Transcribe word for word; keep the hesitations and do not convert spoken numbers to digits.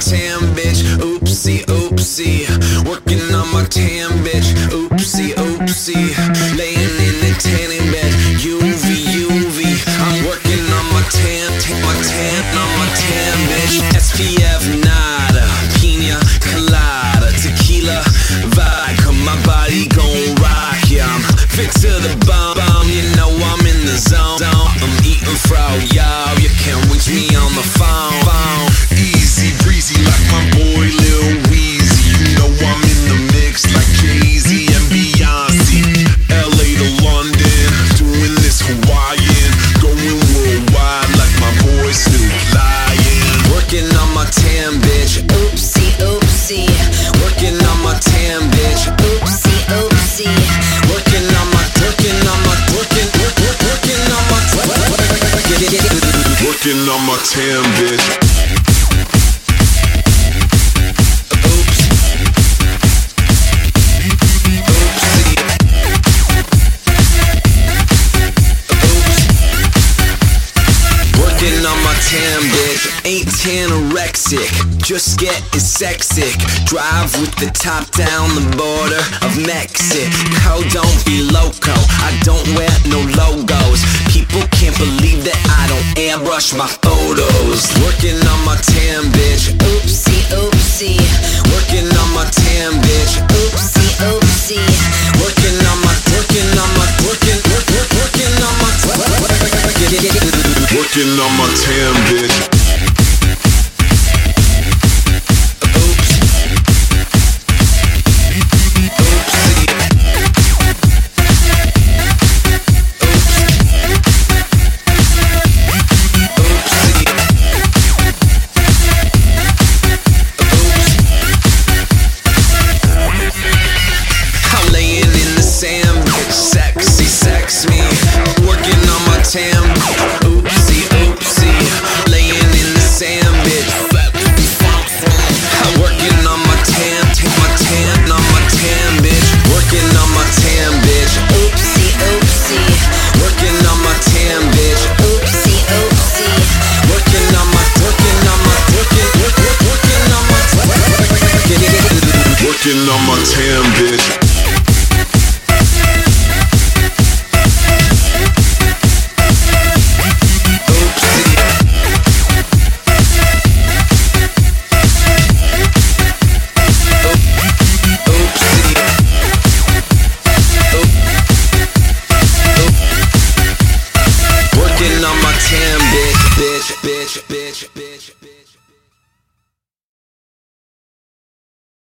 tan, bitch. Oopsie, oopsie. Working on my tan, bitch. Oopsie, oopsie. Laying in the tanning bed. U V, U V. I'm working on my tan, take my tan, on my tan, bitch. S P F nada, pina colada, tequila, vodka. My body gon' rock, yeah. I'm fit to the bomb, bomb. You know I'm in the zone. I'm eating frog, y'all. You can't reach me on the phone. phone. Easy breezy like my boy Lil Weezy. You know I'm in the mix like Jay-Z and Beyonce. L A to London, doing this Hawaiian, going worldwide like my boy Snoop Lion. Working on my tan, bitch. Oopsie, oopsie. Working on my tan, bitch. Oopsie, oopsie. Working on my, working on my, working, work, work, working on my, working on my tan, bitch. Oops. Oopsie. Oops. Working on my tan, bitch. Ain't tanorexic, just getting sexic. Drive with the top down the border of Mexico. Don't be loco, I don't wear no logos. People can't believe that I don't airbrush my photos. Working on my tan, bitch. Oopsie, oopsie. Working on my tan, bitch. Oopsie, oopsie. Working on my, working on my, working, work, work, working on my, working on my tan, bitch. Oops. Oopsie. Oopsie. I'm laying in the sand, bitch. Sexy, sex me. Working on my tan. Oopsie, oopsie. Laying in the sand, bitch. I'm working on my tan, take my tan, on my tan, bitch. Working on my tan, bitch. Oopsie, oopsie. Working on my tan, bitch. Oopsie, oopsie. Working on my, working on my, working, work, work, working on my, working on my tan, bitch. Working on my tan, bitch, bitch, bitch, bitch, bitch.